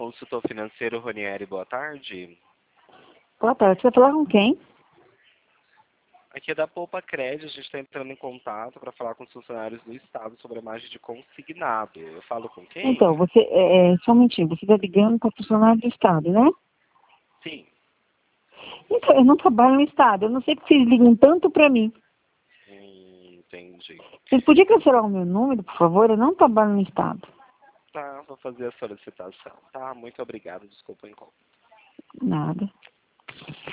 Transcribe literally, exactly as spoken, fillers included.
Consultor financeiro Ronieri, boa tarde. Boa tarde, você vai falar com quem? Aqui é da Poupa Crédito, a gente está entrando em contato para falar com os funcionários do Estado sobre a margem de consignado. Eu falo com quem? Então, você, é, é, só um minutinho, você está ligando para funcionário do Estado, né? Sim. Então, eu não trabalho no Estado, eu não sei porque vocês ligam tanto para mim. Hum, entendi. Vocês podiam cancelar o meu número, por favor? Eu não trabalho no Estado. Tá, vou fazer a solicitação. Tá, muito obrigado, desculpa o incômodo. Nada.